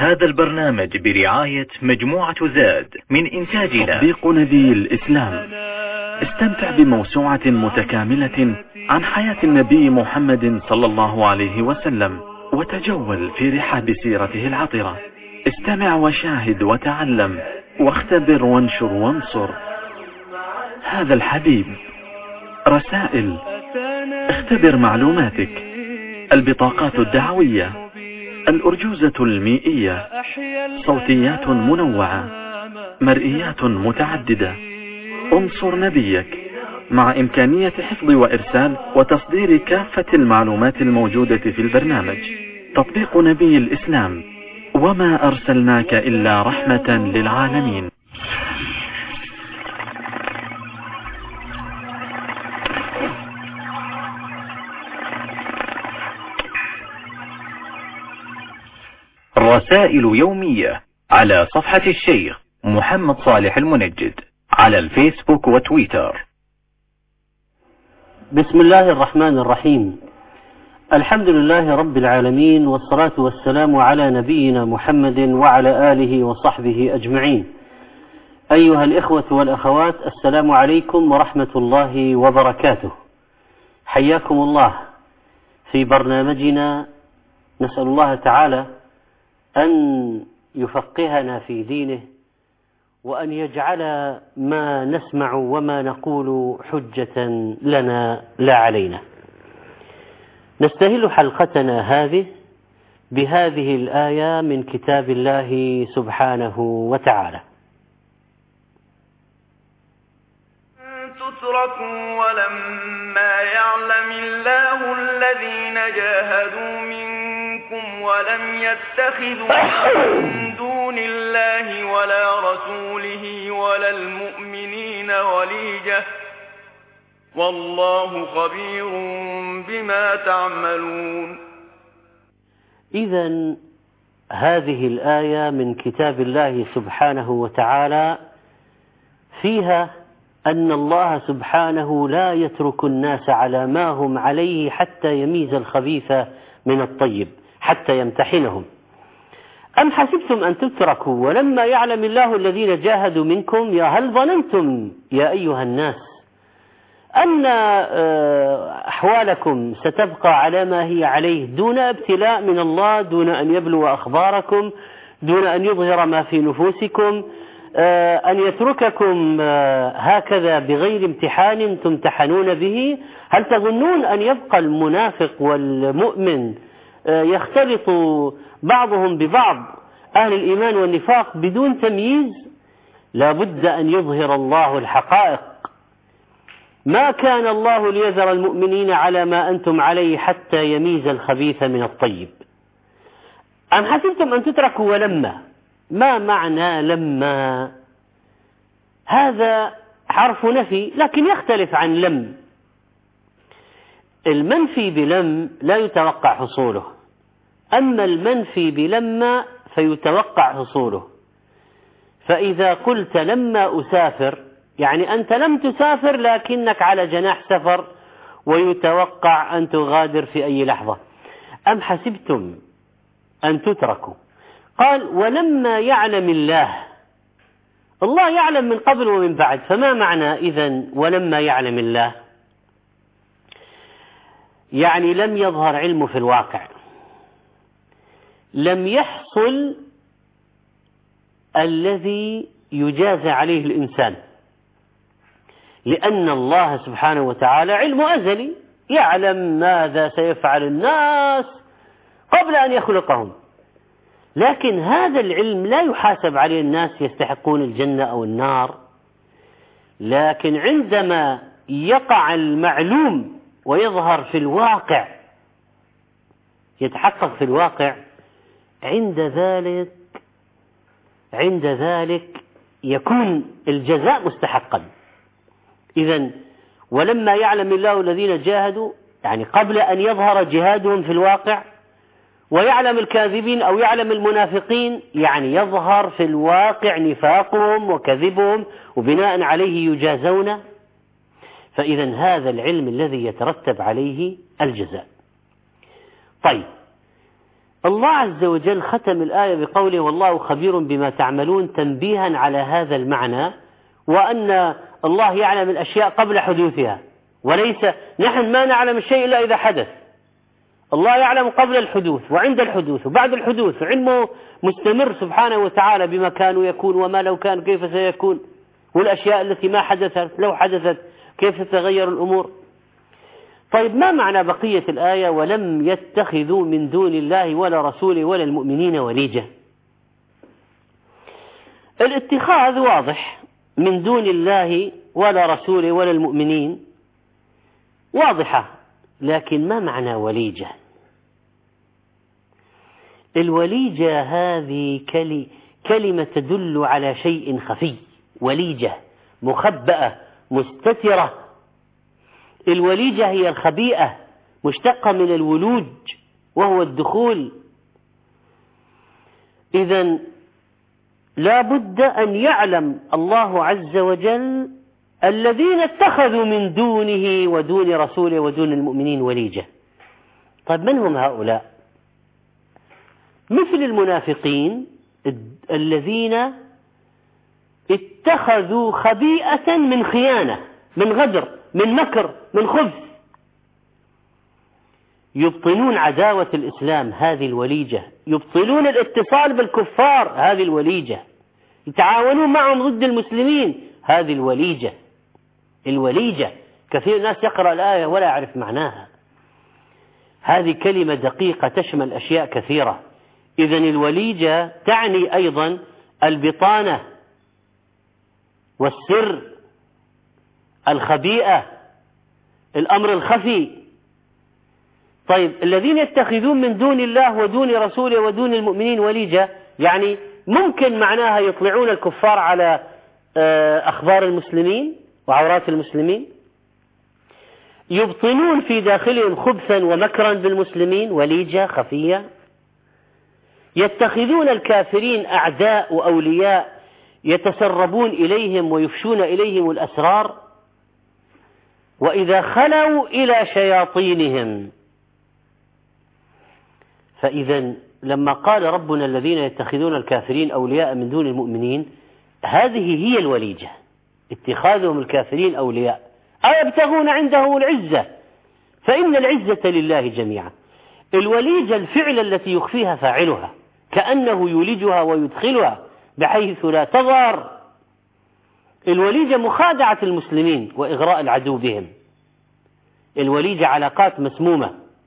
هذا البرنامج برعاية مجموعة زاد من إنتاجنا تطبيق نبي الإسلام. استمتع بموسوعة متكاملة عن حياة النبي محمد صلى الله عليه وسلم، وتجول في رحاب سيرته العطرة. استمع وشاهد وتعلم، واختبر وانشر وانصر. هذا الحبيب. رسائل. اختبر معلوماتك. البطاقات الدعوية. الأرجوزة المائية. صوتيات منوعة. مرئيات متعددة. انصر نبيك، مع إمكانية حفظ وإرسال وتصدير كافة المعلومات الموجودة في البرنامج. تطبيق نبي الإسلام، وما أرسلناك إلا رحمة للعالمين. رسائل يومية على صفحة الشيخ محمد صالح المنجد على الفيسبوك وتويتر. بسم الله الرحمن الرحيم. الحمد لله رب العالمين، والصلاة والسلام على نبينا محمد وعلى آله وصحبه أجمعين. أيها الإخوة والأخوات، السلام عليكم ورحمة الله وبركاته. حياكم الله في برنامجنا. نسأل الله تعالى أن يفقهنا في دينه، وأن يجعل ما نسمع وما نقول حجة لنا لا علينا. نستهل حلقتنا هذه بهذه الآية من كتاب الله سبحانه وتعالى: تتركوا ولما يعلم الله الذين جاهدوا منكم ولم يتخذوا من دون الله ولا رسوله ولا المؤمنين وليجة والله خبير بما تعملون. إذن هذه الآية من كتاب الله سبحانه وتعالى فيها أن الله سبحانه لا يترك الناس على ما هم عليه حتى يميز الخبيث من الطيب، حتى يمتحنهم. أم حسبتم أن تتركوا ولما يعلم الله الذين جاهدوا منكم؟ هل ظننتم يا أيها الناس أن أحوالكم ستبقى على ما هي عليه دون ابتلاء من الله، دون أن يبلو أخباركم، دون أن يظهر ما في نفوسكم، أن يترككم هكذا بغير امتحان تمتحنون به؟ هل تظنون أن يبقى المنافق والمؤمن يختلط بعضهم ببعض، أهل الإيمان والنفاق، بدون تمييز؟ لا بد أن يظهر الله الحقائق. ما كان الله ليذر المؤمنين على ما أنتم عليه حتى يميز الخبيث من الطيب. أم حسبتم أن تتركوا ولما؟ ما معنى لما؟ هذا حرف نفي لكن يختلف عن لم. المنفي بلم لا يتوقع حصوله، أما المنفي بلما فيتوقع حصوله. فإذا قلت لما أسافر، يعني أنت لم تسافر لكنك على جناح سفر ويتوقع أن تغادر في أي لحظة. أم حسبتم أن تتركوا؟ قال ولما يعلم الله. الله يعلم من قبل ومن بعد، فما معنى إذن ولما يعلم الله؟ يعني لم يظهر علمه في الواقع، لم يحصل الذي يجازى عليه الإنسان، لأن الله سبحانه وتعالى علمه أزلي، يعلم ماذا سيفعل الناس قبل أن يخلقهم. لكن هذا العلم لا يحاسب عليه الناس يستحقون الجنة أو النار، لكن عندما يقع المعلوم ويظهر في الواقع، يتحقق في الواقع، عند ذلك يكون الجزاء مستحقا. إذن ولما يعلم الله الذين جاهدوا، يعني قبل أن يظهر جهادهم في الواقع، ويعلم الكاذبين أو يعلم المنافقين، يعني يظهر في الواقع نفاقهم وكذبهم وبناء عليه يجازون. فإذا هذا العلم الذي يترتب عليه الجزاء. طيب، الله عز وجل ختم الآية بقوله والله خبير بما تعملون، تنبيها على هذا المعنى، وأن الله يعلم الأشياء قبل حدوثها، وليس نحن ما نعلم الشيء إلا إذا حدث. الله يعلم قبل الحدوث وعند الحدوث وبعد الحدوث، علمه مستمر سبحانه وتعالى بما كان ويكون وما لو كان كيف سيكون، والأشياء التي ما حدثت لو حدثت كيف تتغير الأمور. طيب ما معنى بقية الآية ولم يتخذوا من دون الله ولا رسوله ولا المؤمنين وليجة؟ الاتخاذ واضح، من دون الله ولا رسوله ولا المؤمنين واضحة، لكن ما معنى وليجة؟ الوليجة هذه كلمة تدل على شيء خفي، وليجة مخبأة مستترة. الوليجة هي الخبيئة، مشتقة من الولوج وهو الدخول. إذن لا بد أن يعلم الله عز وجل الذين اتخذوا من دونه ودون رسوله ودون المؤمنين وليجة. طيب من هم هؤلاء؟ مثل المنافقين الذين اتخذوا خبيئة من خيانة، من غدر، من مكر، من خبث، يبطلون عداوة الإسلام، هذه الوليجة، يبطلون الاتصال بالكفار، هذه الوليجة، يتعاونون معهم ضد المسلمين، هذه الوليجة. الوليجة كثير ناس يقرأ الآية ولا يعرف معناها، هذه كلمة دقيقة تشمل أشياء كثيرة. إذن الوليجة تعني أيضا البطانة والسر، الخبيئة، الأمر الخفي. طيب الذين يتخذون من دون الله ودون رسوله ودون المؤمنين وليجة، يعني ممكن معناها يطلعون الكفار على أخبار المسلمين وعورات المسلمين، يبطنون في داخلهم خبثا ومكرا بالمسلمين، وليجة خفية، يتخذون الكافرين أعداء وأولياء يتسربون إليهم ويفشون إليهم الأسرار، وإذا خلوا إلى شياطينهم. فإذا لما قال ربنا الذين يتخذون الكافرين أولياء من دون المؤمنين، هذه هي الوليجة، اتخاذهم الكافرين أولياء. أيبتغون عندهم العزة فإن العزة لله جميعا. الوليجة الفعل التي يخفيها فاعلها، كأنه يولجها ويدخلها بحيث لا تظهر. الوليجة مخادعة المسلمين وإغراء العدو بهم. الوليجة علاقات مسمومة.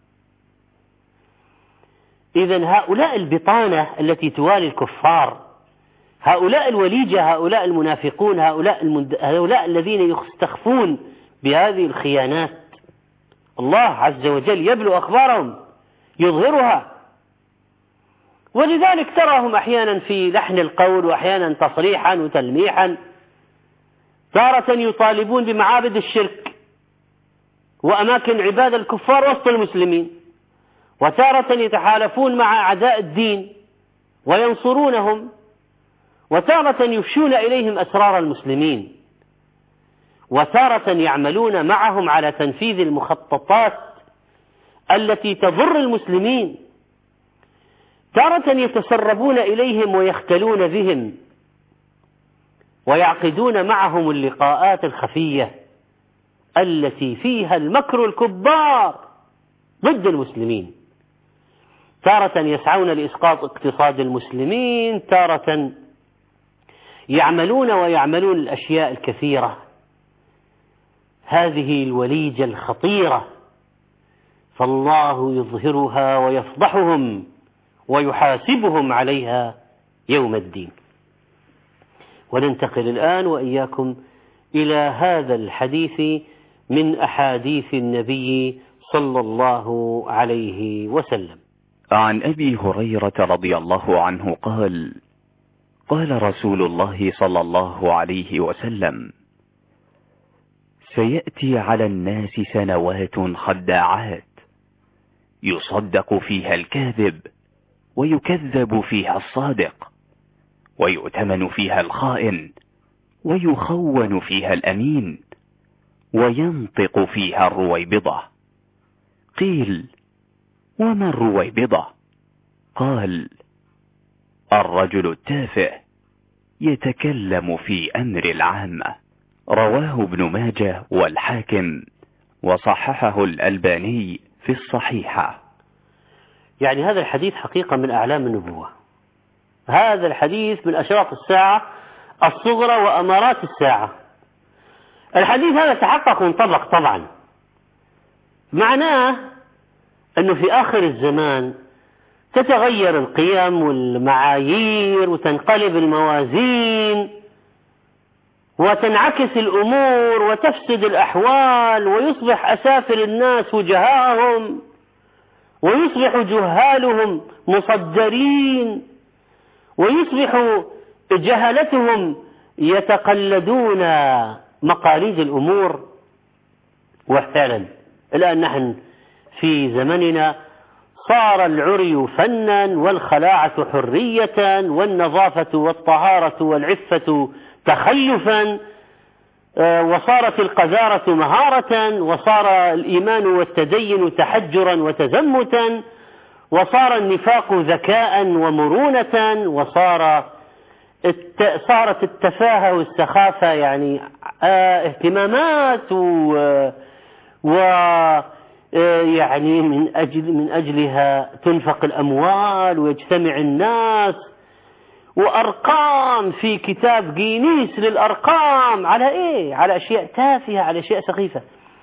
إذن هؤلاء البطانة التي توالي الكفار، هؤلاء الوليجة، هؤلاء المنافقون، هؤلاء الذين يستخفون بهذه الخيانات، الله عز وجل يبلو أخبارهم، يظهرها. ولذلك تراهم أحيانا في لحن القول، وأحيانا تصريحا وتلميحا، تارة يطالبون بمعابد الشرك وأماكن عبادة الكفار وسط المسلمين، وتارة يتحالفون مع أعداء الدين وينصرونهم، وتارة يفشون إليهم أسرار المسلمين، وتارة يعملون معهم على تنفيذ المخططات التي تضر المسلمين، تارة يتسربون إليهم ويختلون بهم ويعقدون معهم اللقاءات الخفية التي فيها المكر الكبار ضد المسلمين. تارة يسعون لإسقاط اقتصاد المسلمين، تارة يعملون الأشياء الكثيرة. هذه الوليجة الخطيرة، فالله يظهرها ويفضحهم ويحاسبهم عليها يوم الدين. وننتقل الآن وإياكم إلى هذا الحديث من أحاديث النبي صلى الله عليه وسلم. عن أبي هريرة رضي الله عنه قال: قال رسول الله صلى الله عليه وسلم: سيأتي على الناس سنوات خداعات، يصدق فيها الكاذب ويكذب فيها الصادق، ويؤتمن فيها الخائن ويخون فيها الأمين، وينطق فيها الرويبضة. قيل: وما الرويبضة؟ قال: الرجل التافه يتكلم في أمر العامة. رواه ابن ماجه والحاكم، وصححه الألباني في الصحيحة. يعني هذا الحديث حقيقة من أعلام النبوة، هذا الحديث من أشراط الساعة الصغرى وأمارات الساعة. الحديث هذا تحقق وانطبق طبعا، معناه أنه في آخر الزمان تتغير القيم والمعايير وتنقلب الموازين وتنعكس الأمور وتفسد الأحوال، ويصبح أسافل الناس وجهاءهم، ويصبح جهالهم مصدرين، ويصبح جهلتهم يتقلدون مقاليد الأمور. وفعلا الآن نحن في زمننا صار العري فنا، والخلاعة حرية، والنظافة والطهارة والعفة تخلفا، وصارت القذارة مهارة، وصار الإيمان والتدين تحجرا وتزمتا، وصار النفاق ذكاء ومرونة، صارت التفاهة والسخافة يعني اهتمامات يعني من أجلها تنفق الأموال ويجتمع الناس، وأرقام في كتاب جينيس للأرقام على إيه؟ على أشياء تافهة، على أشياء سخيفة.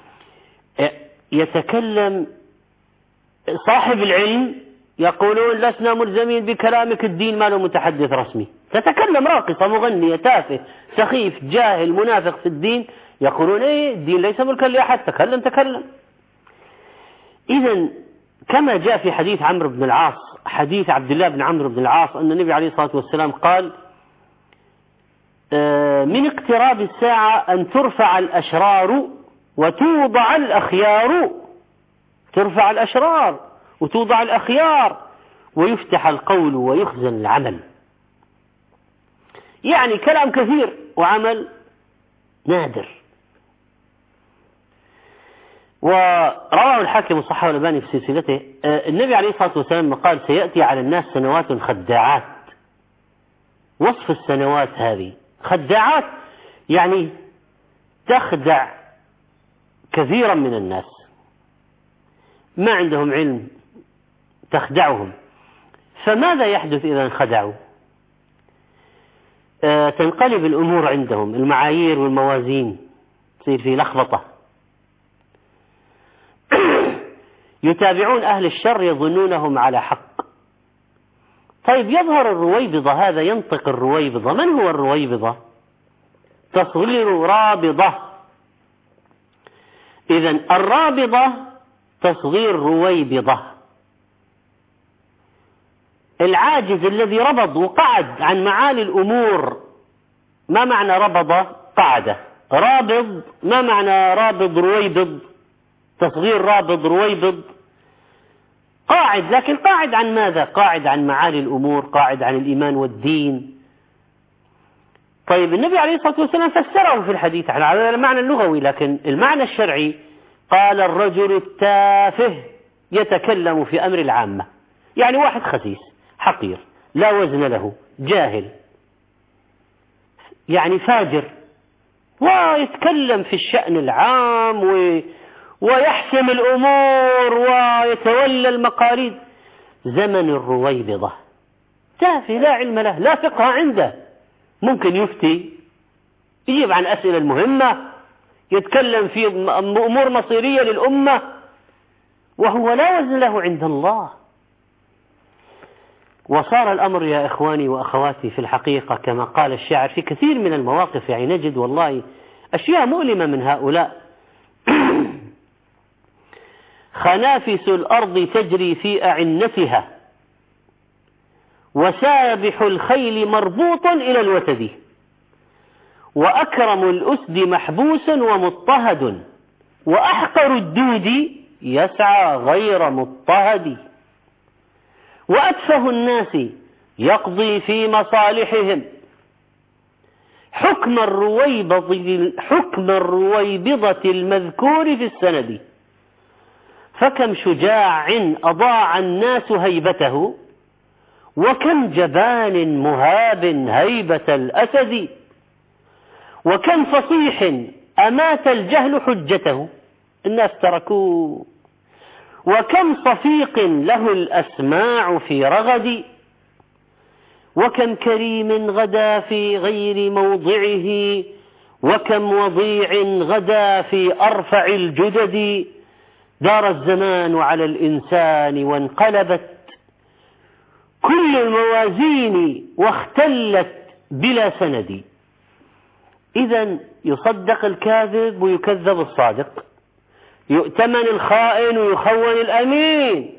يتكلم صاحب العلم يقولون: لسنا ملزمين بكلامك، الدين ما له متحدث رسمي. تتكلم راقصة مغنية تافه سخيف جاهل منافق في الدين، يقولون: إيه الدين ليس ملكا لأحد، تكلم. إذن كما جاء في حديث عمرو بن العاص، حديث عبد الله بن عمرو بن العاص، أن النبي عليه الصلاة والسلام قال: من اقتراب الساعة أن ترفع الأشرار وتوضع الأخيار. ترفع الأشرار وتوضع الأخيار، ويفتح القول ويخزن العمل. يعني كلام كثير وعمل نادر. ورواه الحاكم وصححه الألباني في سلسلته. النبي عليه الصلاة والسلام قال: سيأتي على الناس سنوات خداعات. وصف السنوات هذه خداعات، يعني تخدع كثيرا من الناس، ما عندهم علم تخدعهم. فماذا يحدث إذا انخدعوا؟ تنقلب الأمور عندهم، المعايير والموازين تصير في لخبطة. يتابعون أهل الشر يظنونهم على حق. طيب يظهر الرويبضة، هذا ينطق الرويبضة. من هو الرويبضة؟ تصغير رابضة. إذن الرابضة تصغير رويبضة. العاجز الذي ربض وقعد عن معالي الأمور. ما معنى ربضة؟ قعدة. رابض ما معنى رابض؟ رويبض، تصغير رابض رويبض. قاعد، لكن قاعد عن ماذا؟ قاعد عن معالي الأمور، قاعد عن الإيمان والدين. طيب النبي عليه الصلاة والسلام فسره في الحديث على المعنى اللغوي، لكن المعنى الشرعي قال: الرجل التافه يتكلم في أمر العامة. يعني واحد خسيس حقير لا وزن له، جاهل، يعني فاجر، ويتكلم في الشأن العام ويحسم الأمور ويتولى المقاليد. زمن الرويبضة، تافه لا علم له، لا فقه عنده، ممكن يفتي، يجيب عن أسئلة المهمة، يتكلم في أمور مصيرية للأمة، وهو لا وزن له عند الله. وصار الأمر يا إخواني وأخواتي في الحقيقة كما قال الشاعر في كثير من المواقف، يعني نجد والله أشياء مؤلمة من هؤلاء. خنافس الأرض تجري في أعنتها، وسابح الخيل مربوط إلى الوتد، وأكرم الأسد محبوس ومضطهد، وأحقر الدود يسعى غير مضطهد، وأتفه الناس يقضي في مصالحهم حكم الرويبضة المذكور في السند، فكم شجاع أضاع الناس هيبته وكم جبان مهاب هيبة الأسد، وكم فصيح أمات الجهل حجته، الناس تركوه، وكم صفيق له الأسماع في رغد، وكم كريم غدا في غير موضعه، وكم وضيع غدا في أرفع الجدد. دار الزمان على الإنسان وانقلبت كل الموازين واختلت بلا سند. إذن يصدق الكاذب ويكذب الصادق، يؤتمن الخائن ويخون الأمين.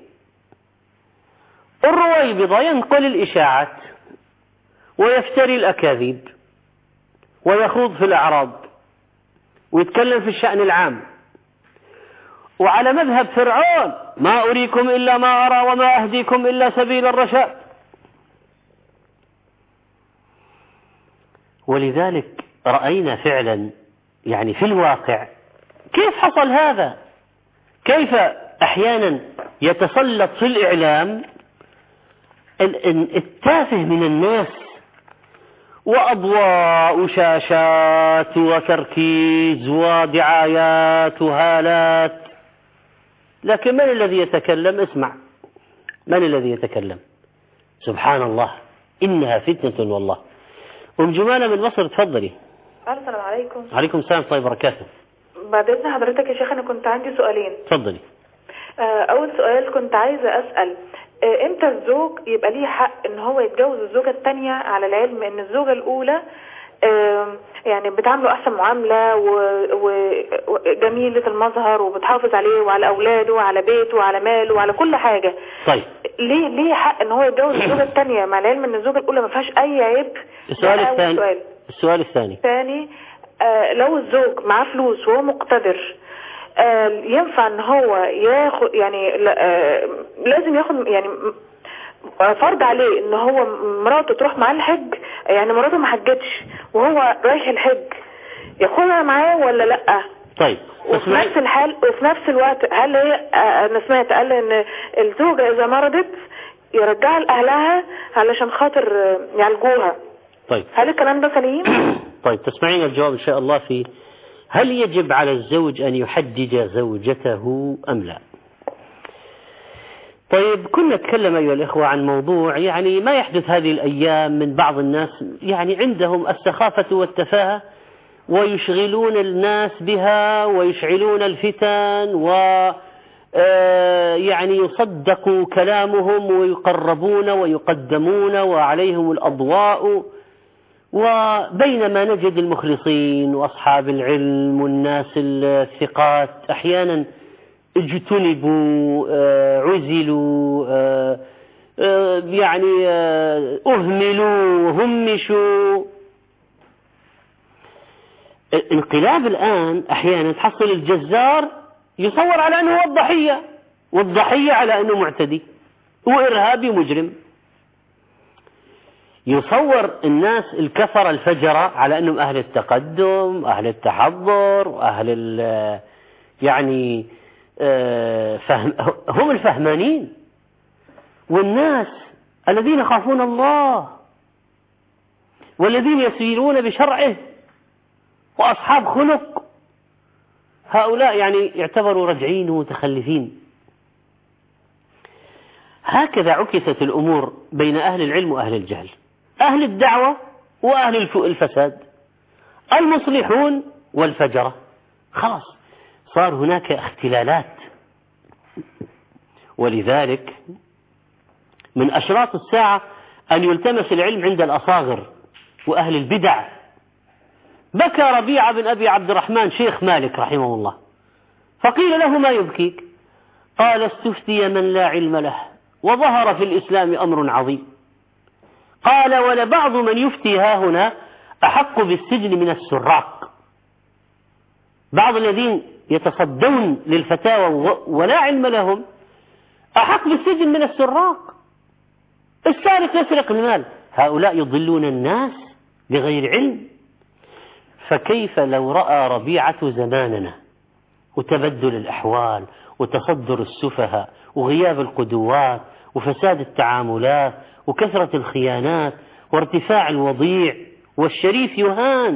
الرويبضة ينقل الإشاعات ويفتري الأكاذيب ويخوض في الأعراض ويتكلم في الشأن العام، وعلى مذهب فرعون: ما أريكم إلا ما أرى وما أهديكم إلا سبيل الرشاد. ولذلك رأينا فعلا يعني في الواقع كيف حصل هذا، كيف أحيانا يتسلط في الإعلام التافه من الناس، وأضواء وشاشات وتركيز ودعايات وهالات، لكن من الذي يتكلم؟ اسمع، من الذي يتكلم؟ سبحان الله، إنها فتنة والله. أم جمانة من مصر، تفضلي. السلام عليكم. عليكم السلام ورحمة الله وبركاته. بعد إذن حضرتك يا شيخ، أنا كنت عندي سؤالين. تفضلي. أول سؤال كنت عايزة أسأل: إمتى الزوج يبقى ليه حق إن هو يتجوز الزوجة الثانية، على العلم إن الزوجة الأولى يعني بتعامله أحسن معاملة وجميلة المظهر وبتحافظ عليه وعلى أولاده وعلى بيته وعلى ماله وعلى كل حاجة؟ طيب ليه حق إن هو يتجوز الزوجة الثانية مع العلم إن الزوجة الأولى ما فيهاش أي عيب؟ السؤال الثاني لو الزوج معاه فلوس وهو مقتدر، ينفع ان هو ياخد يعني لازم ياخد يعني فرض عليه ان هو مراته تروح معاه الحج، يعني مراته ما حجتش وهو رايح الحج، ياخدها معاه ولا لا؟ طيب وفي نفس الحال وفي نفس الوقت هل هي انا سمعت قال ان الزوجه اذا مرضت يرجعها لاهلها علشان خاطر يعالجوها. طيب هل الكلام ده سليم؟ طيب تسمعين الجواب ان شاء الله في هل يجب على الزوج أن يحجج زوجته أم لا؟ طيب كنا نتكلم أيها الإخوة عن موضوع يعني ما يحدث هذه الأيام من بعض الناس، يعني عندهم السخافة والتفاهة ويشغلون الناس بها ويشعلون الفتن يعني يصدقوا كلامهم ويقربون ويقدمون وعليهم الأضواء، وبينما نجد المخلصين وأصحاب العلم والناس الثقات أحيانا اجتنبوا، عزلوا، يعني أهملوا، همشوا. انقلاب الآن أحيانا تحصل الجزار يصور على أنه هو الضحية، والضحية على أنه معتدي وإرهابي مجرم. يصور الناس الكفر الفجرة على أنهم أهل التقدم، أهل التحضر، وأهل يعني هم الفهمانين، والناس الذين يخافون الله والذين يسيرون بشرعه وأصحاب خلق، هؤلاء يعني يعتبروا رجعين ومتخلفين. هكذا عكست الأمور بين أهل العلم وأهل الجهل، أهل الدعوة وأهل الفساد، المصلحون والفجرة. خلاص صار هناك اختلالات. ولذلك من أشراط الساعة أن يلتمس العلم عند الأصاغر وأهل البدع. بكى ربيعة بن أبي عبد الرحمن شيخ مالك رحمه الله، فقيل له: ما يبكيك؟ قال: استفتي من لا علم له وظهر في الإسلام أمر عظيم. قال: ولبعض من يفتي ها هنا أحق بالسجن من السراق. بعض الذين يتصدون للفتاوى ولا علم لهم أحق بالسجن من السراق. السارق يسرق المال، هؤلاء يضلون الناس بغير علم. فكيف لو رأى ربيعة زماننا وتبدل الأحوال وتصدر السفهاء وغياب القدوات وفساد التعاملات وكثرة الخيانات وارتفاع الوضيع، والشريف يهان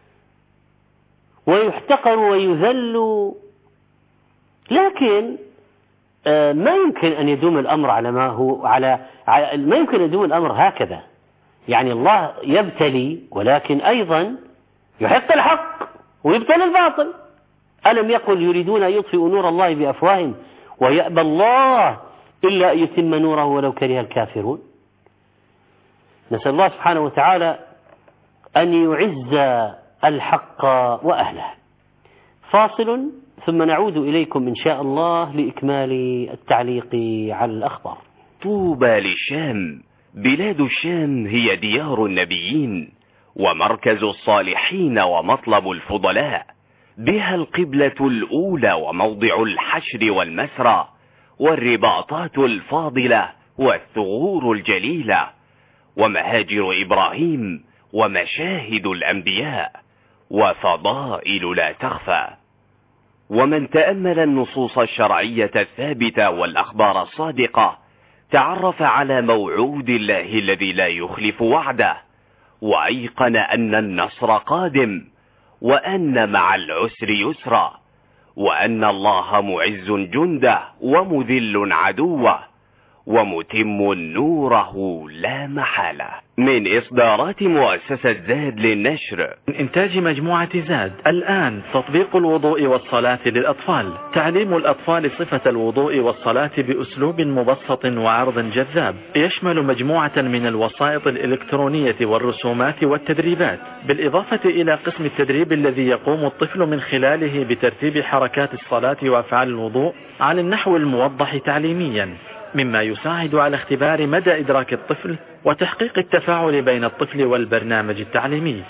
ويحتقر ويذل. لكن ما يمكن أن يدوم الأمر على ما هو ما يمكن أن يدوم الأمر هكذا. يعني الله يبتلي ولكن أيضا يحق الحق ويبطل الباطل. ألم يقل يريدون أن يطفئوا نور الله بأفواههم ويأبى الله إلا أن يتم نوره ولو كره الكافرون. نسأل الله سبحانه وتعالى أن يعز الحق وأهله. فاصل ثم نعود إليكم إن شاء الله لإكمال التعليق على الأخبار. طوبى للشام. بلاد الشام هي ديار النبيين ومركز الصالحين ومطلب الفضلاء، بها القبلة الأولى وموضع الحشر والمسرى والرباطات الفاضلة والثغور الجليلة ومهاجر إبراهيم ومشاهد الأنبياء وفضائل لا تخفى. ومن تأمل النصوص الشرعية الثابتة والأخبار الصادقة تعرف على موعود الله الذي لا يخلف وعده، وأيقن أن النصر قادم، وأن مع العسر يسرا، وأن الله معز جنده ومذل عدوه ومتم نوره لا محالة. من إصدارات مؤسسة زاد للنشر. من إنتاج مجموعة زاد. الآن تطبيق الوضوء والصلاة للأطفال، تعليم الأطفال صفة الوضوء والصلاة بأسلوب مبسط وعرض جذاب، يشمل مجموعة من الوسائط الإلكترونية والرسومات والتدريبات، بالإضافة إلى قسم التدريب الذي يقوم الطفل من خلاله بترتيب حركات الصلاة وأفعال الوضوء على النحو الموضح تعليميا، مما يساعد على اختبار مدى إدراك الطفل وتحقيق التفاعل بين الطفل والبرنامج التعليمي.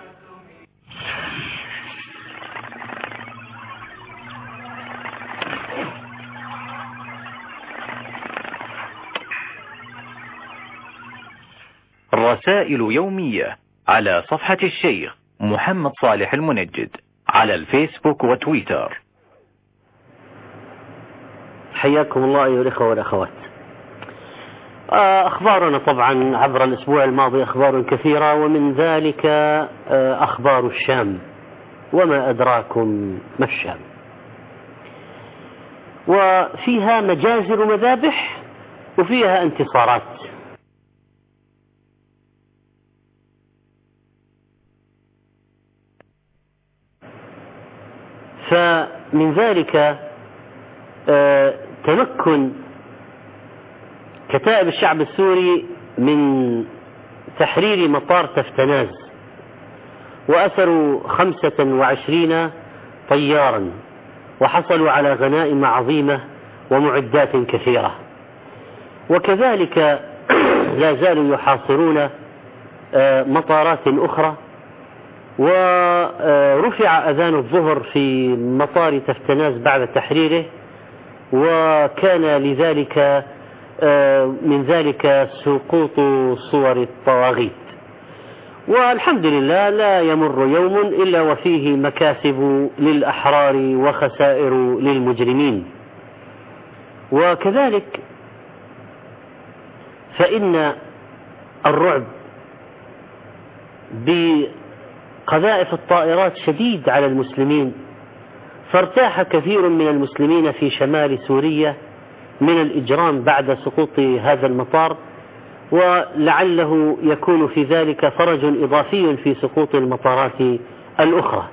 رسائل يومية على صفحة الشيخ محمد صالح المنجد على الفيسبوك وتويتر. حياكم الله أيها الأخوة والأخوات. أخبارنا طبعا عبر الأسبوع الماضي أخبار كثيرة، ومن ذلك أخبار الشام، وما أدراكم ما الشام، وفيها مجازر ومذابح وفيها انتصارات. فمن ذلك تمكن كتائب الشعب السوري من تحرير مطار تفتناز، وأسروا 25 طيارا، وحصلوا على غنائم عظيمة ومعدات كثيرة. وكذلك لا زالوا يحاصرون مطارات أخرى، ورفع أذان الظهر في مطار تفتناز بعد تحريره، وكان لذلك من ذلك سقوط صور الطواغيت. والحمد لله لا يمر يوم إلا وفيه مكاسب للأحرار وخسائر للمجرمين. وكذلك فإن الرعب بقذائف الطائرات شديد على المسلمين، فارتاح كثير من المسلمين في شمال سوريا من الإجرام بعد سقوط هذا المطار، ولعله يكون في ذلك فرج إضافي في سقوط المطارات الأخرى.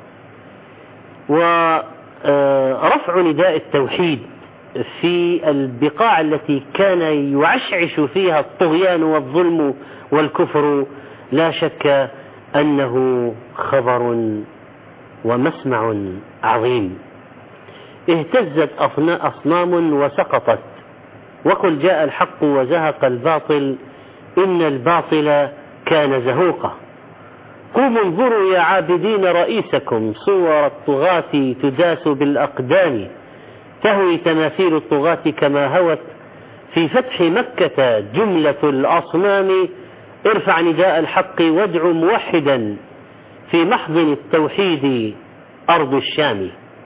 ورفع نداء التوحيد في البقاع التي كان يعشعش فيها الطغيان والظلم والكفر لا شك أنه خبر ومسمع عظيم. اهتزت أصنام وسقطت، وقل جاء الحق وزهق الباطل إن الباطل كان زهوقا. قوموا انظروا يا عابدين رئيسكم، صور الطغاة تداس بالأقدام، تهوي تماثيل الطغاة كما هوت في فتح مكة جملة الأصنام. ارفع نداء الحق وادع موحدا في محضن التوحيد أرض الشام.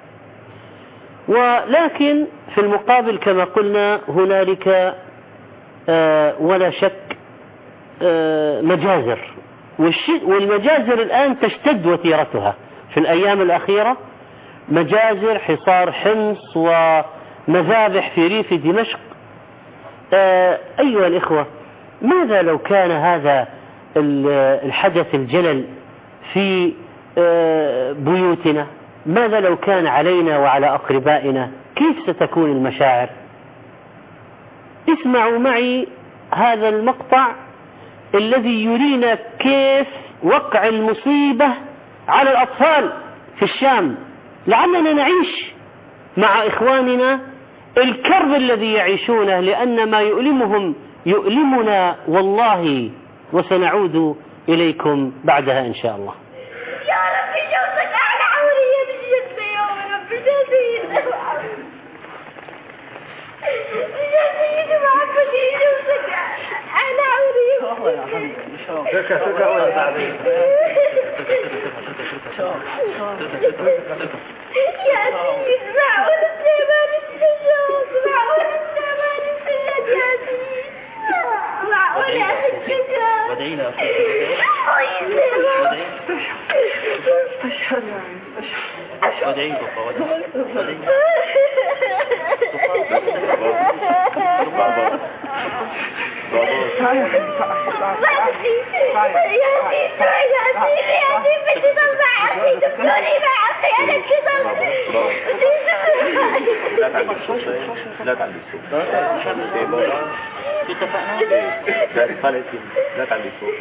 ولكن في المقابل كما قلنا هنالك ولا شك مجازر، والمجازر الآن تشتد وتيرتها في الأيام الأخيرة، مجازر، حصار حمص ومذابح في ريف دمشق. أيها الإخوة، ماذا لو كان هذا الحدث الجلل في بيوتنا؟ ماذا لو كان علينا وعلى أقربائنا؟ كيف ستكون المشاعر؟ اسمعوا معي هذا المقطع الذي يرينا كيف وقع المصيبة على الأطفال في الشام، لعلنا نعيش مع إخواننا الكرب الذي يعيشونه، لأن ما يؤلمهم يؤلمنا والله. وسنعود إليكم بعدها إن شاء الله. يا ربي جوزك أعلى عورية بجد يوم ربي جزيل جزيل معبدي جوزك أعلى عورية والله يا حبيبي سكة ولا بعدين يا سيد معقول السيمان السجوز، معقول السيمان السجوز يا سيد، معقول يا سجوز ودعينا ودعي لا تعلي الصوت لا تعلي الصوت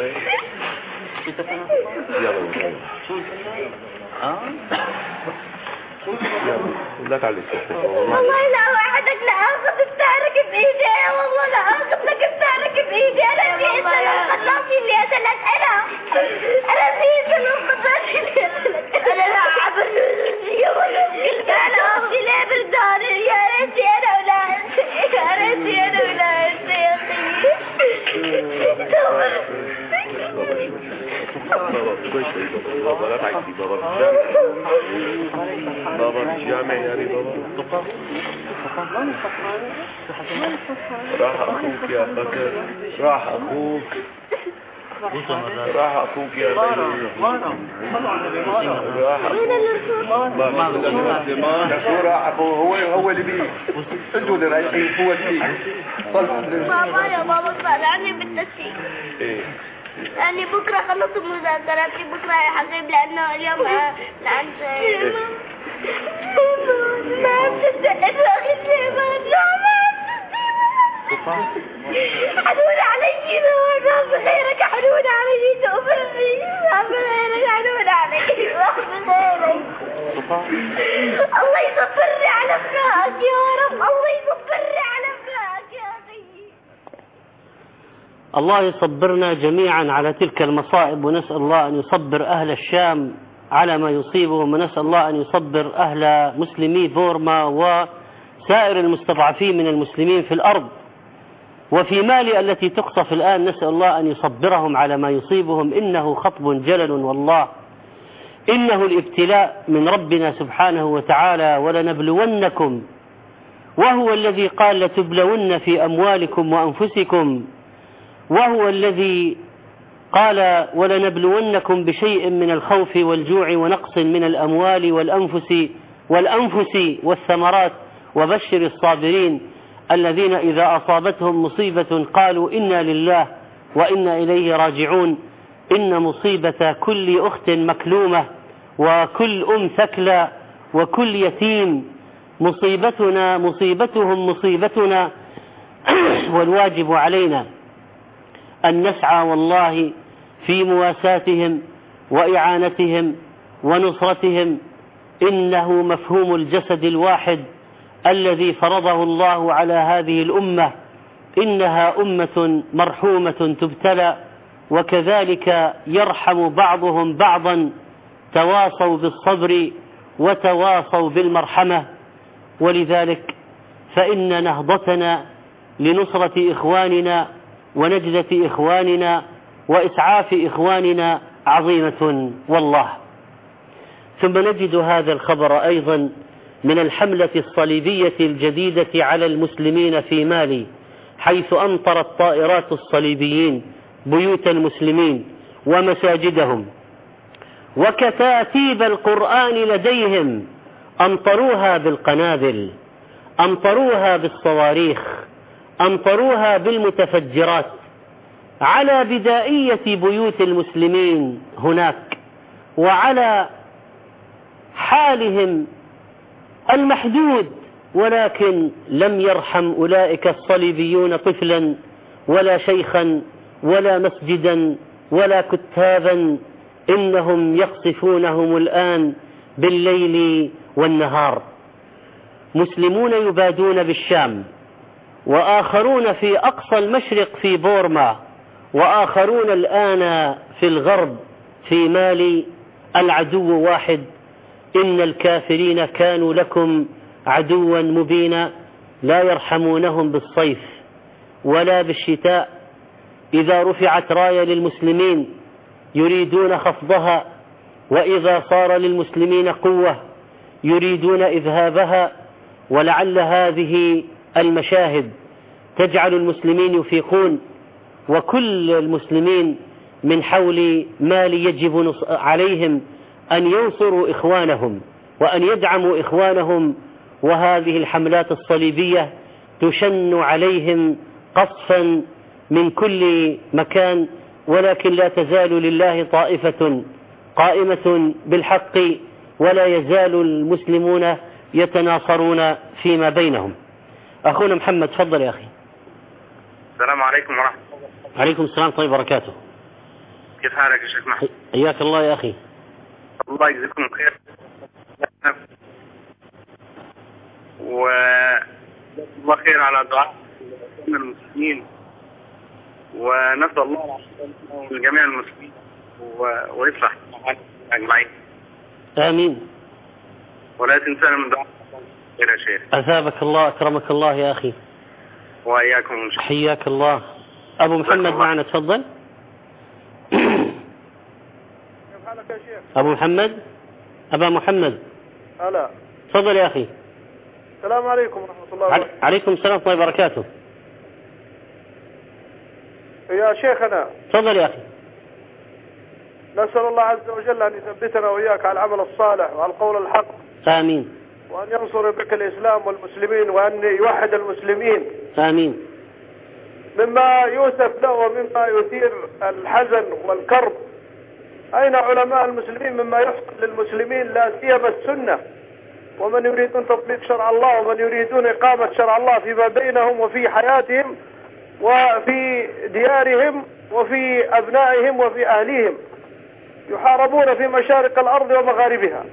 لا تعلي الصوت والله لا وعدك لا اخذ التارك بايدي، والله لا اخذ لك التارك بايدي. انا جيت الخلاصي اللي اسالك انا جيت الخلاصي اللي اسالك انا لا عبر انا اختي ليه بالدار. يا ريتي انا ولا انت، يا ريتي انا ولا انت يا اخي. بابا لا تعيشي بابا الجامع يعني بابا راح اخوك يا بكر، راح اخوك يا راح اخوه هو اللي بيه انتوا اللي رايحين هو اللي بابا يا بابا طلعني بالتسليم. يعني بكرة خلصت مذاكراتي بكرة يا حبيبي، لأنه اليوم لأنت ما بتصدق أخي سيمان، لا ما حنون علي ما بغيرك، حنون علي تقبلني ما بغيرك، حنون علي ما بغيرك. الله يصبرني على ابنائك يا رب، الله يصبرني على ابنائك يا أخي. الله يصبرنا جميعا على تلك المصائب، ونسأل الله أن يصبر أهل الشام على ما يصيبهم، ونسأل الله أن يصبر أهل مسلمي بورما وسائر المستضعفين من المسلمين في الأرض وفي مالي التي تقصف الآن. نسأل الله أن يصبرهم على ما يصيبهم، إنه خطب جلل والله، إنه الابتلاء من ربنا سبحانه وتعالى. ولنبلونكم، وهو الذي قال لتبلون في أموالكم وأنفسكم، وهو الذي قال ولنبلونكم بشيء من الخوف والجوع ونقص من الأموال والأنفس والثمرات وبشر الصابرين الذين إذا أصابتهم مصيبة قالوا إنا لله وإنا إليه راجعون. إن مصيبة كل أخت مكلومة وكل ثكلى وكل يتيم مصيبتنا مصيبتهم مصيبتنا. والواجب علينا أن نسعى والله في مواساتهم وإعانتهم ونصرتهم. إنه مفهوم الجسد الواحد الذي فرضه الله على هذه الأمة، إنها أمة مرحومة تبتلى، وكذلك يرحم بعضهم بعضا، تواصوا بالصبر وتواصوا بالمرحمة. ولذلك فإن نهضتنا لنصرة إخواننا ونجدة إخواننا وإسعاف إخواننا عظيمة والله. ثم نجد هذا الخبر أيضا من الحملة الصليبية الجديدة على المسلمين في مالي، حيث أمطرت طائرات الصليبيين بيوت المسلمين ومساجدهم، وكتاتيب القرآن لديهم أمطروها بالقنابل، أمطروها بالصواريخ، أمطروها بالمتفجرات على بدائية بيوت المسلمين هناك، وعلى حالهم المحدود. ولكن لم يرحم أولئك الصليبيون طفلا ولا شيخا ولا مسجدا ولا كتابا، إنهم يقصفونهم الآن بالليل والنهار. مسلمون يبادون بالشام، وآخرون في أقصى المشرق في بورما، وآخرون الآن في الغرب في مالي. العدو واحد. إن الكافرين كانوا لكم عدوا مبينا، لا يرحمونهم بالصيف ولا بالشتاء. إذا رفعت راية للمسلمين يريدون خفضها، وإذا صار للمسلمين قوة يريدون إذهابها. ولعل هذه المشاهد تجعل المسلمين يفيقون، وكل المسلمين من حول مالي يجب عليهم أن ينصروا إخوانهم وأن يدعموا إخوانهم. وهذه الحملات الصليبية تشن عليهم قصفا من كل مكان، ولكن لا تزال لله طائفة قائمة بالحق، ولا يزال المسلمون يتناصرون فيما بينهم. أخونا محمد تفضل يا أخي. السلام عليكم ورحمة الله. عليكم السلام طيب وبركاته. كيف حالك يا شيخ محمد؟ حياك الله يا أخي. الله يجزيكم خير، والله خير على دعاء المسلمين، ونسأل الله لجميع المسلمين ويصلح أجمعين. آمين. ولا تنسانا من دعاء خير يا شيخ. أثابك الله أكرمك الله يا أخي. وإياكم إن شاء الله. حياك الله. أبو محمد معنا تفضل. أبو محمد. أبا محمد. هلا. تفضل يا أخي. السلام عليكم ورحمة الله وبركاته. عليكم السلام ورحمة الله وبركاته. يا شيخنا. تفضل يا أخي. نسأل الله عز وجل أن يثبتنا وإياك على العمل الصالح وعلى القول الحق. آمين. وأن ينصر بك الإسلام والمسلمين، وأن يوحد المسلمين. آمين. مما يوسف له ومما يثير الحزن والكرب، أين علماء المسلمين مما يحصل للمسلمين، لا سيما السنة، ومن يريدون تطبيق شرع الله، ومن يريدون إقامة شرع الله فيما بينهم وفي حياتهم وفي ديارهم وفي أبنائهم وفي أهليهم، يحاربون في مشارق الأرض ومغاربها.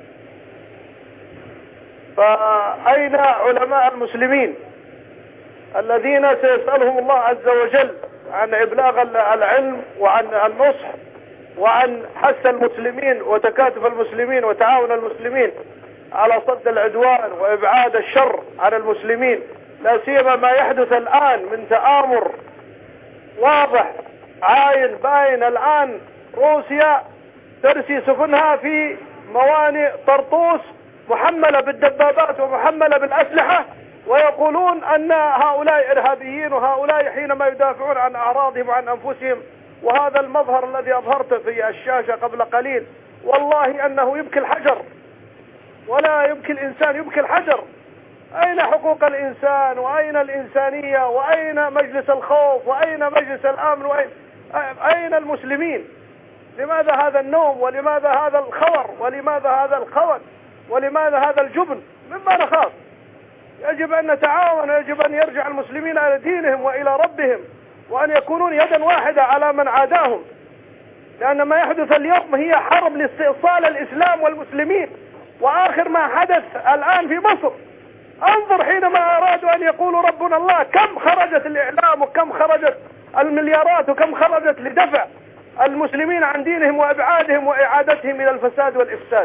فأين علماء المسلمين الذين سيسألهم الله عز وجل عن إبلاغ العلم وعن النصح وعن حث المسلمين وتكاتف المسلمين وتعاون المسلمين على صد العدوان وإبعاد الشر عن المسلمين، لا سيما ما يحدث الآن من تآمر واضح عاين باين. الآن روسيا ترسي سفنها في موانئ طرطوس محملة بالدبابات ومحملة بالأسلحة، ويقولون أن هؤلاء إرهابيين، وهؤلاء حينما يدافعون عن أعراضهم وعن أنفسهم. وهذا المظهر الذي أظهرته في الشاشة قبل قليل، والله أنه يبكي الحجر، ولا يبكي الإنسان، يبكي الحجر. أين حقوق الإنسان؟ وأين الإنسانية؟ وأين مجلس الخوف؟ وأين مجلس الأمن؟ أين المسلمين؟ لماذا هذا النوم؟ ولماذا هذا الخور؟ ولماذا هذا الخون؟ ولماذا هذا الجبن؟ مما نخاف. يجب أن نتعاون، ويجب أن يرجع المسلمين إلى دينهم وإلى ربهم، وأن يكونون يدا واحدة على من عاداهم، لأن ما يحدث اليوم هي حرب لاستئصال الإسلام والمسلمين. وآخر ما حدث الآن في مصر، انظر حينما أرادوا أن يقولوا ربنا الله، كم خرجت الإعلام وكم خرجت المليارات وكم خرجت لدفع المسلمين عن دينهم وإبعادهم وإعادتهم إلى الفساد والإفساد.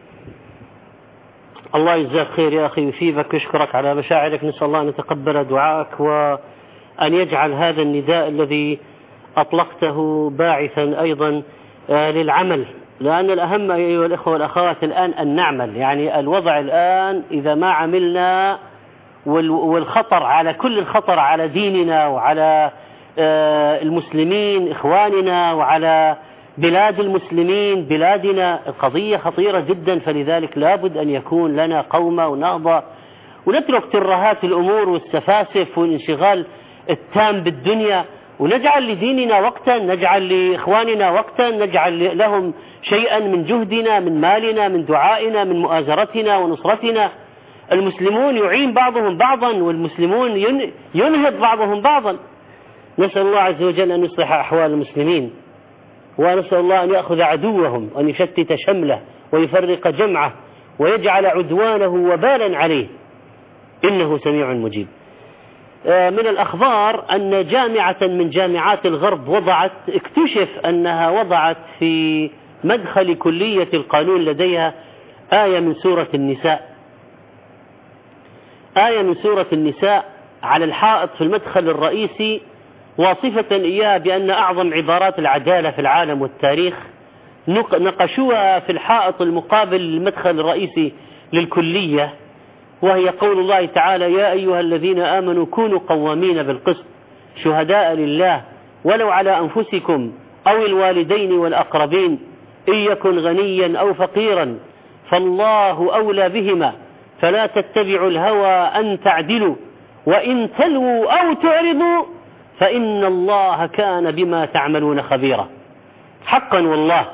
الله يجزاك خير يا أخي، ويثيبك ويشكرك على مشاعرك. نسأل الله أن يتقبل دعائك، وأن يجعل هذا النداء الذي أطلقته باعثا أيضا للعمل، لأن الأهم أيها الإخوة والأخوات الآن أن نعمل. يعني الوضع الآن إذا ما عملنا، والخطر على كل الخطر على ديننا وعلى المسلمين إخواننا وعلى بلاد المسلمين بلادنا قضية خطيرة جدا. فلذلك لابد أن يكون لنا قومة ونهضة، ونترك ترهات الأمور والسفاسف والانشغال التام بالدنيا، ونجعل لديننا وقتا، نجعل لإخواننا وقتا، نجعل لهم شيئا من جهدنا، من مالنا، من دعائنا، من مؤازرتنا ونصرتنا. المسلمون يعين بعضهم بعضا، والمسلمون ينهض بعضهم بعضا. نسأل الله عز وجل أن يصلح أحوال المسلمين، ونسأل الله أن يأخذ عدوهم وأن يشتت شمله ويفرق جمعه ويجعل عدوانه وبالا عليه، إنه سميع مجيب. من الأخبار أن جامعة من جامعات الغرب اكتشف أنها وضعت في مدخل كلية القانون لديها آية من سورة النساء، آية من سورة النساء على الحائط في المدخل الرئيسي، واصفة إياها بأن أعظم عبارات العدالة في العالم والتاريخ نقشوها في الحائط المقابل للمدخل الرئيسي للكلية، وهي قول الله تعالى: يا أيها الذين آمنوا كونوا قوامين بالقسط شهداء لله ولو على أنفسكم أو الوالدين والأقربين إن يكن غنيا أو فقيرا فالله أولى بهما فلا تتبعوا الهوى أن تعدلوا وإن تلووا أو تعرضوا فإن الله كان بما تعملون خبيرا. حقا والله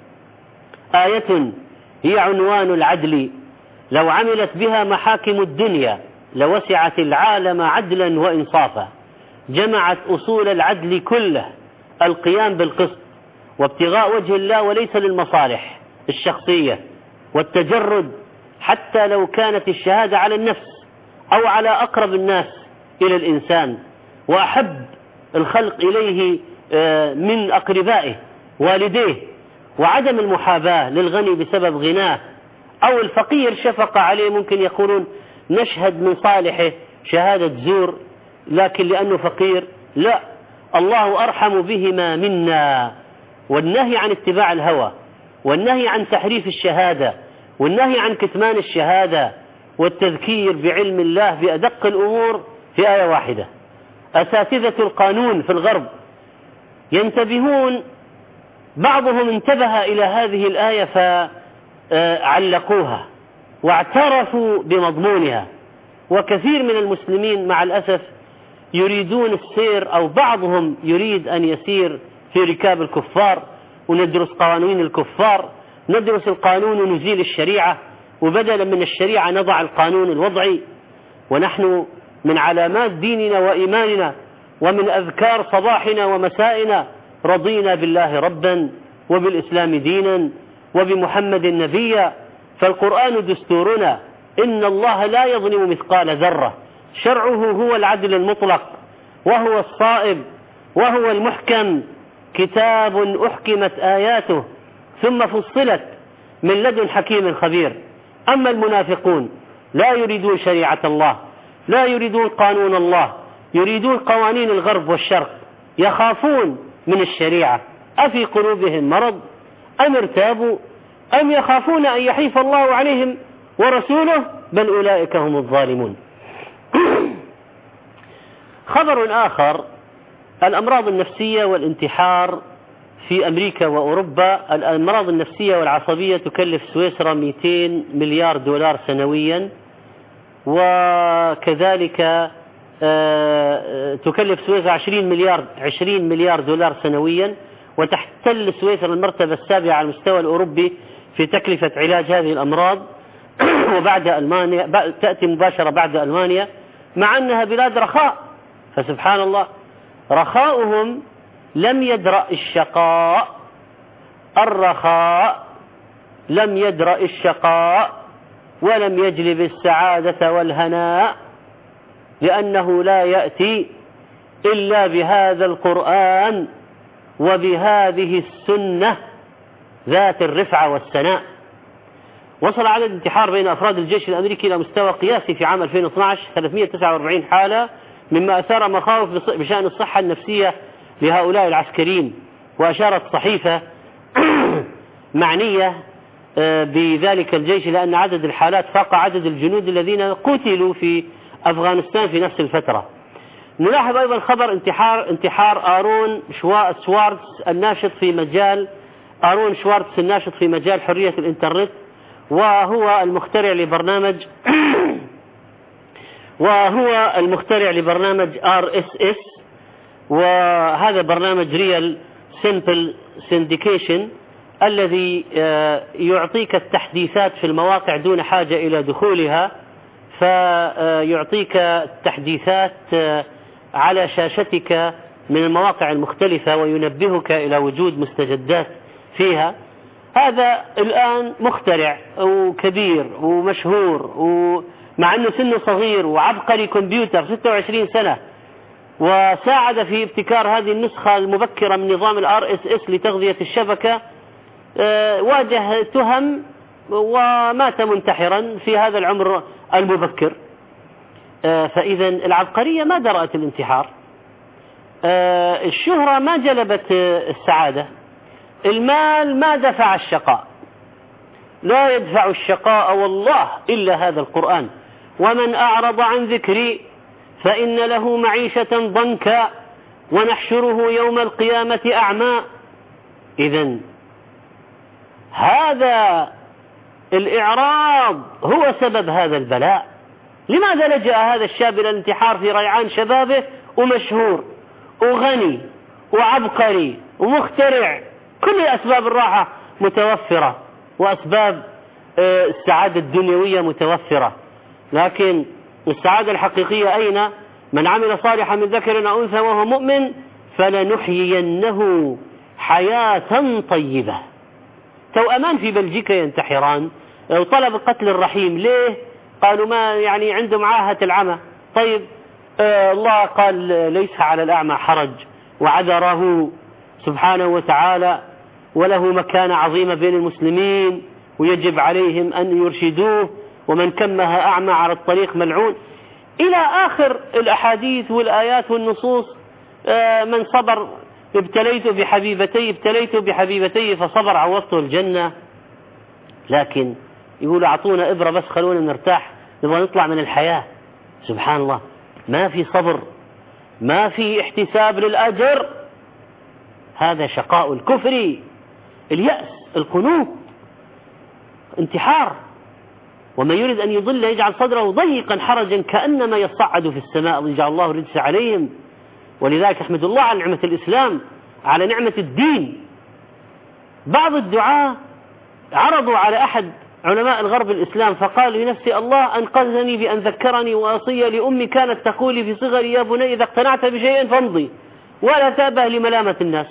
آية هي عنوان العدل، لو عملت بها محاكم الدنيا لوسعت العالم عدلا وإنصافا، جمعت أصول العدل كله: القيام بالقسط وابتغاء وجه الله وليس للمصالح الشخصية والتجرد، حتى لو كانت الشهادة على النفس أو على أقرب الناس إلى الإنسان وأحب الخلق إليه من أقربائه والديه، وعدم المحاباة للغني بسبب غناه أو الفقير شفقة عليه. ممكن يقولون نشهد من صالحه شهادة زور لكن لأنه فقير، لا، الله أرحم بهما منا. والنهي عن اتباع الهوى، والنهي عن تحريف الشهادة، والنهي عن كتمان الشهادة، والتذكير بعلم الله بأدق الأمور في آية واحدة. أساتذة القانون في الغرب ينتبهون، بعضهم انتبه إلى هذه الآية فعلقوها واعترفوا بمضمونها، وكثير من المسلمين مع الأسف يريدون السير، أو بعضهم يريد أن يسير في ركاب الكفار، وندرس قوانين الكفار، ندرس القانون ونزيل الشريعة، وبدلا من الشريعة نضع القانون الوضعي. ونحن من علامات ديننا وإيماننا ومن أذكار صباحنا ومسائنا: رضينا بالله ربا وبالإسلام دينا وبمحمد نبيا. فالقرآن دستورنا، إن الله لا يظلم مثقال ذرة، شرعه هو العدل المطلق وهو الصائب وهو المحكم، كتاب أحكمت آياته ثم فصلت من لدن حكيم خبير. أما المنافقون لا يريدون شريعة الله، لا يريدون قانون الله، يريدون قوانين الغرب والشرق، يخافون من الشريعة. أفي قلوبهم مرض أم ارتابوا أم يخافون أن يحيف الله عليهم ورسوله بل أولئك هم الظالمون. خبر آخر: الأمراض النفسية والانتحار في أمريكا وأوروبا. الأمراض النفسية والعصبية تكلف سويسرا 200 مليار دولار سنويا، وكذلك تكلف سويسرا 20 مليار دولار سنويا، وتحتل سويسرا المرتبة السابعة على المستوى الأوروبي في تكلفة علاج هذه الأمراض، وبعد ألمانيا تأتي مباشرة بعد ألمانيا، مع أنها بلاد رخاء. فسبحان الله، رخاؤهم لم يدرأ الشقاء، الرخاء لم يدرأ الشقاء ولم يجلب السعادة والهناء، لأنه لا يأتي إلا بهذا القرآن وبهذه السنة ذات الرفعة والسناء. وصل عدد الانتحار بين أفراد الجيش الأمريكي إلى مستوى قياسي في عام 2012 349 حالة، مما أثار مخاوف بشأن الصحة النفسية لهؤلاء العسكريين. وأشارت صحيفة معنية بذلك الجيش لأن عدد الحالات فاق عدد الجنود الذين قتلوا في أفغانستان في نفس الفترة. نلاحظ أيضا خبر انتحار آرون شوارتز الناشط في مجال حرية الإنترنت، وهو المخترع لبرنامج RSS، وهذا برنامج Real Simple Syndication الذي يعطيك التحديثات في المواقع دون حاجة إلى دخولها، فيعطيك تحديثات على شاشتك من المواقع المختلفة وينبهك إلى وجود مستجدات فيها. هذا الآن مخترع وكبير ومشهور، ومع أنه سنه صغير وعبقري كمبيوتر 26 سنة، وساعد في ابتكار هذه النسخة المبكرة من نظام RSS لتغذية الشبكة، واجه تهم ومات منتحرا في هذا العمر المبكر. فإذا العبقرية ما درأت الانتحار، الشهرة ما جلبت السعادة، المال ما دفع الشقاء، لا يدفع الشقاء والله إلا هذا القرآن، ومن أعرض عن ذكري فإن له معيشة ضنكا ونحشره يوم القيامة أعمى. إذن هذا الإعراض هو سبب هذا البلاء. لماذا لجأ هذا الشاب إلى الانتحار في ريعان شبابه ومشهور وغني وعبقري ومخترع؟ كل أسباب الراحة متوفرة وأسباب السعادة الدنيوية متوفرة، لكن السعادة الحقيقية أين؟ من عمل صالحا من ذكر أو أنثى وهو مؤمن فلنحيينه حياة طيبة. توأمان في بلجيكا ينتحران وطلب قتل الرحيم. ليه؟ قالوا ما يعني عندهم عاهة العمى. طيب الله قال ليس على الأعمى حرج وعذره سبحانه وتعالى، وله مكانة عظيمة بين المسلمين ويجب عليهم أن يرشدوه، ومن كمها أعمى على الطريق ملعون، إلى آخر الأحاديث والآيات والنصوص. من صبر ابتليت بحبيبتي فصبر عوضته الجنة. لكن يقولوا أعطونا إبرة بس خلونا نرتاح، نبغى نطلع من الحياة. سبحان الله، ما في صبر، ما في احتساب للأجر. هذا شقاء الكفر، اليأس، القنوط، انتحار. ومن يريد أن يضل يجعل صدره ضيقا حرجا كأنما يصعد في السماء ويجعل الله رجس عليهم. ولذلك أحمد الله على نعمة الإسلام، على نعمة الدين. بعض الدعاة عرضوا على أحد علماء الغرب الإسلام فقال لنفسي الله أنقذني بأن ذكرني وأصي لأمي كانت تقول في صغري يا بني إذا اقتنعت بشيء فامضي ولا تأبه لملامة الناس.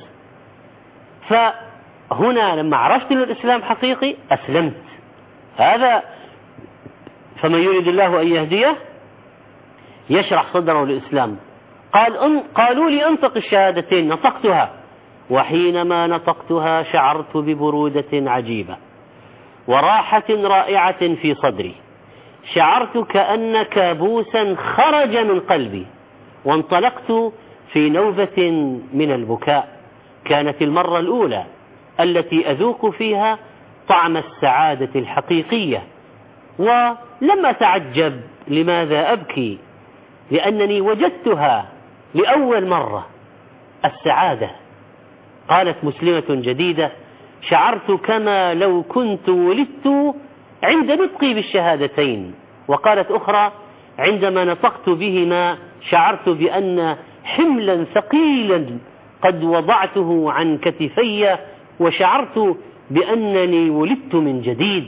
فهنا لما عرفت أن الإسلام حقيقي أسلمت. هذا فمن يريد الله أن يهديه يشرح صدره للإسلام. قالوا لي انطق الشهادتين، نطقتها، وحينما نطقتها شعرت ببرودة عجيبة وراحة رائعة في صدري، شعرت كأن كابوسا خرج من قلبي، وانطلقت في نوبة من البكاء. كانت المرة الأولى التي أذوق فيها طعم السعادة الحقيقية، ولم أتعجب لماذا أبكي، لأنني وجدتها لأول مرة السعادة. قالت مسلمة جديدة شعرت كما لو كنت ولدت عند نطقي بالشهادتين. وقالت أخرى عندما نطقت بهما شعرت بأن حملا ثقيلا قد وضعته عن كتفي وشعرت بأنني ولدت من جديد.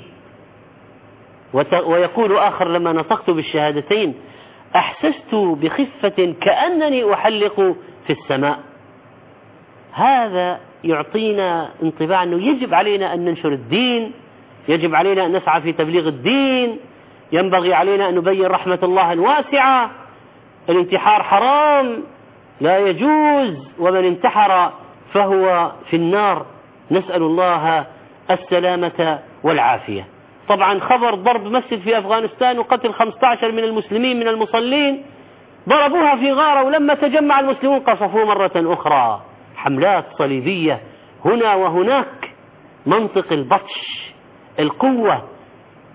ويقول آخر لما نطقت بالشهادتين أحسست بخفة كأنني أحلق في السماء. هذا يعطينا انطباع أنه يجب علينا أن ننشر الدين، يجب علينا أن نسعى في تبليغ الدين، ينبغي علينا أن نبين رحمة الله الواسعة. الانتحار حرام لا يجوز، ومن انتحر فهو في النار. نسأل الله السلامة والعافية. طبعا خبر ضرب مسجد في أفغانستان وقتل 15 من المسلمين من المصلين، ضربوها في غارة، ولما تجمع المسلمون قصفوه مرة أخرى. حملات صليبية هنا وهناك، منطق البطش، القوة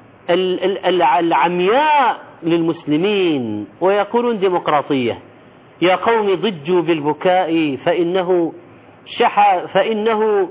العمياء للمسلمين، ويقولون ديمقراطية. يا قوم ضجوا بالبكاء فإنه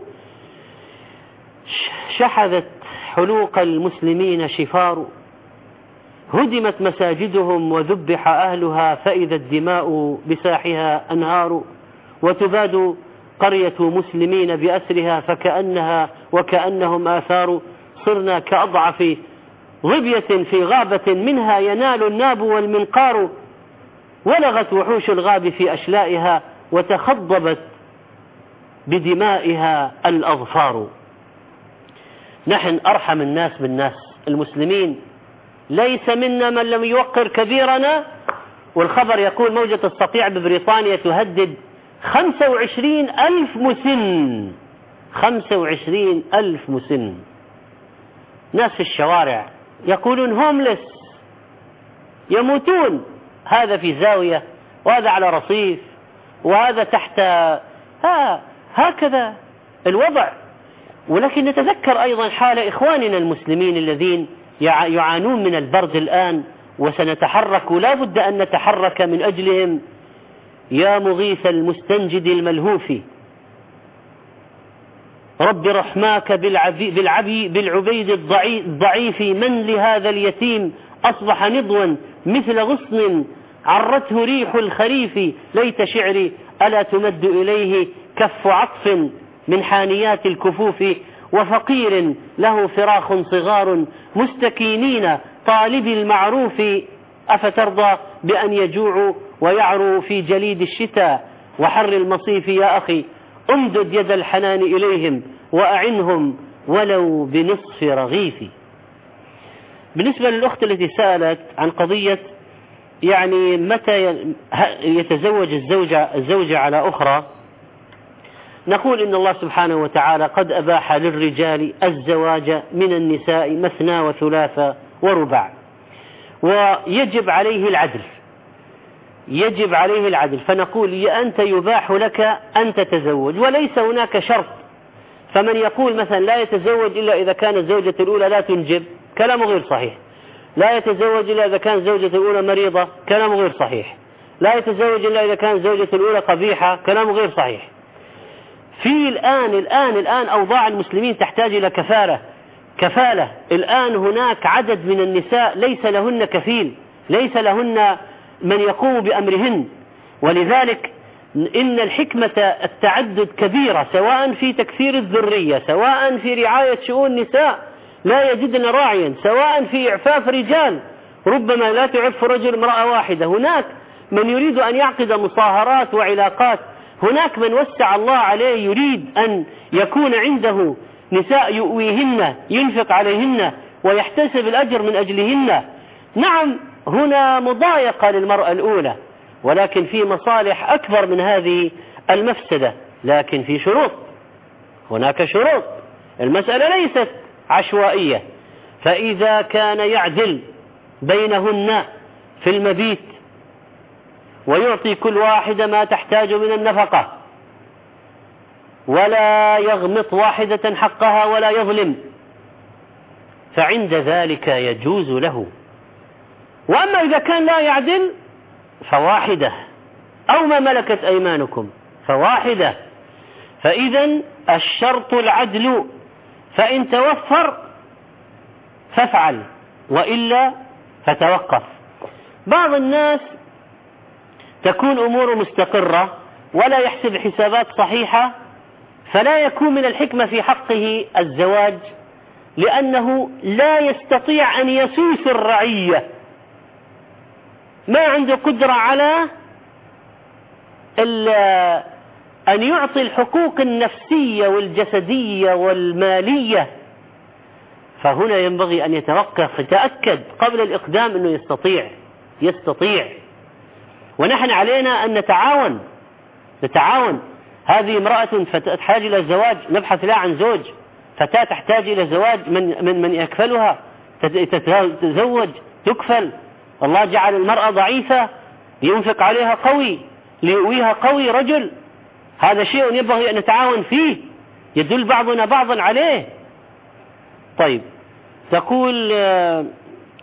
شحذت حلوق المسلمين شفار، هدمت مساجدهم وذبح أهلها، فإذا الدماء بساحها أنهار، وتباد قرية مسلمين بأسرها وكأنهم آثار، صرنا كأضعف ظبية في غابة منها ينال الناب والمنقار، ولغت وحوش الغاب في أشلائها وتخضبت بدمائها الأظفار. نحن أرحم الناس بالناس، المسلمين ليس منا من لم يوقر كبيرنا. والخبر يقول موجة الصقيع ببريطانيا تهدد 25,000 مسن، 25,000 مسن. ناس في الشوارع يقولون هوملس، يموتون، هذا في زاوية وهذا على رصيف وهذا تحت، هكذا الوضع. ولكن نتذكر أيضا حال إخواننا المسلمين الذين يعانون من البرد الآن، وسنتحرك، لا بد أن نتحرك من أجلهم. يا مغيث المستنجد الملهوف، رب رحماك بالعبيد الضعيف، من لهذا اليتيم أصبح نضوا مثل غصن عرته ريح الخريف، ليت شعري ألا تمد إليه كف عطف من حانيات الكفوف، وفقير له فراخ صغار مستكينين طالب المعروف، أفترضى بأن يجوع ويعروا في جليد الشتاء وحر المصيف؟ يا أخي امدد يد الحنان إليهم وأعنهم ولو بنصف رغيف. بالنسبة للأخت التي سألت عن قضية يعني متى يتزوج الزوجة على أخرى، نقول إن الله سبحانه وتعالى قد أباح للرجال الزواج من النساء مثنى وثلاث ورباع، ويجب عليه العدل، يجب عليه العدل. فنقول أنت يباح لك أن تتزوج، وليس هناك شرط. فمن يقول مثلا لا يتزوج إلا إذا كانت الزوجة الأولى لا تنجب، كلامه غير صحيح. لا يتزوج إلا إذا كانت الزوجة الأولى مريضة، كلامه غير صحيح. لا يتزوج إلا إذا كانت الزوجة الأولى قبيحة، كلامه غير صحيح. في الآن أوضاع المسلمين تحتاج إلى كفالة. الآن هناك عدد من النساء ليس لهن كفيل، ليس لهن من يقوم بأمرهن، ولذلك إن الحكمة التعدد كبيرة، سواء في تكثير الذرية، سواء في رعاية شؤون النساء لا يجدن راعيا، سواء في إعفاف رجال، ربما لا تعف رجل امرأة واحدة. هناك من يريد أن يعقد مصاهرات وعلاقات، هناك من وسع الله عليه يريد أن يكون عنده نساء يؤويهن، ينفق عليهن ويحتسب الأجر من أجلهن. نعم هنا مضايقة للمرأة الأولى، ولكن في مصالح أكبر من هذه المفسدة، لكن في شروط، هناك شروط. المسألة ليست عشوائية. فإذا كان يعدل بينهن في المبيت ويعطي كل واحدة ما تحتاج من النفقة، ولا يغمط واحدة حقها ولا يظلم، فعند ذلك يجوز له. وأما إذا كان لا يعدل فواحدة، أو ما ملكت أيمانكم فواحدة. فإذا الشرط العدل، فإن توفر فافعل وإلا فتوقف. بعض الناس تكون أمور مستقرة ولا يحسب حسابات صحيحة، فلا يكون من الحكمة في حقه الزواج، لأنه لا يستطيع أن يسوس الرعية، ما عنده قدرة على أن يعطي الحقوق النفسية والجسدية والمالية. فهنا ينبغي أن يتأكد قبل الإقدام أنه يستطيع. ونحن علينا أن نتعاون. هذه امرأة تحتاج إلى الزواج، نبحث لها عن زوج. فتاة تحتاج إلى زواج من يكفلها، تتزوج تكفل. الله جعل المرأة ضعيفة لينفق عليها قوي، ليؤويها قوي رجل. هذا شيء ينبغي أن نتعاون فيه، يدل بعضنا بعضا عليه. طيب، تقول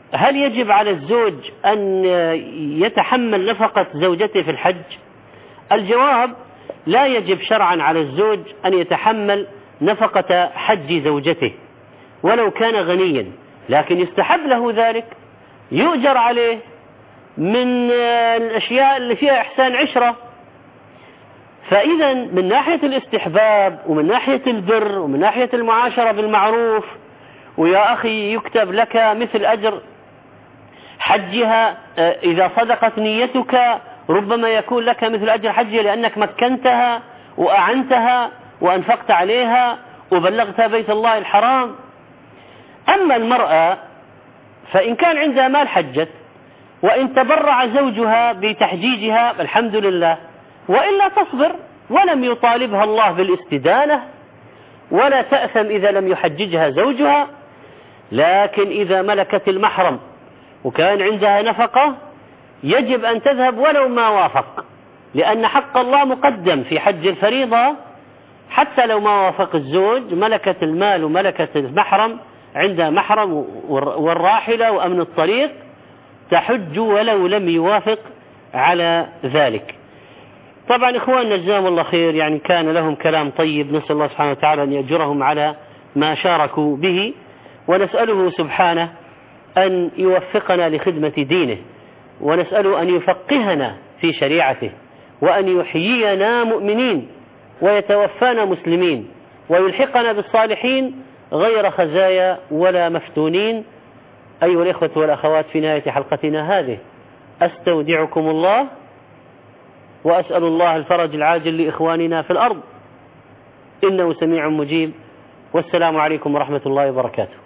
هل يجب على الزوج أن يتحمل نفقة زوجته في الحج؟ الجواب: لا يجب شرعا على الزوج أن يتحمل نفقة حج زوجته ولو كان غنيا، لكن يستحب له ذلك، يؤجر عليه من الأشياء اللي فيها إحسان عشرة. فإذا من ناحية الاستحباب ومن ناحية البر ومن ناحية المعاشرة بالمعروف، ويا أخي يكتب لك مثل أجر حجها إذا صدقت نيتك، ربما يكون لك مثل أجر حجها لأنك مكنتها وأعنتها وأنفقت عليها وبلغتها بيت الله الحرام. أما المرأة فإن كان عندها مال حجت، وإن تبرع زوجها بتحجيجها الحمد لله، وإلا تصبر، ولم يطالبها الله بالاستدانة، ولا تأثم إذا لم يحججها زوجها. لكن إذا ملكت المحرم وكان عندها نفقة يجب أن تذهب ولو ما وافق، لأن حق الله مقدم في حج الفريضة. حتى لو ما وافق الزوج، ملكت المال وملكت المحرم، عندها محرم والراحلة وأمن الطريق، تحج ولو لم يوافق على ذلك. طبعا إخواننا جزاهم الله خير، يعني كان لهم كلام طيب، نسأل الله سبحانه وتعالى أن يأجرهم على ما شاركوا به، ونسأله سبحانه أن يوفقنا لخدمة دينه، ونسأله أن يفقهنا في شريعته، وأن يحيينا مؤمنين ويتوفانا مسلمين، ويلحقنا بالصالحين غير خزايا ولا مفتونين. أيها الإخوة والأخوات، في نهاية حلقتنا هذه أستودعكم الله، وأسأل الله الفرج العاجل لإخواننا في الأرض، إنه سميع مجيب. والسلام عليكم ورحمة الله وبركاته.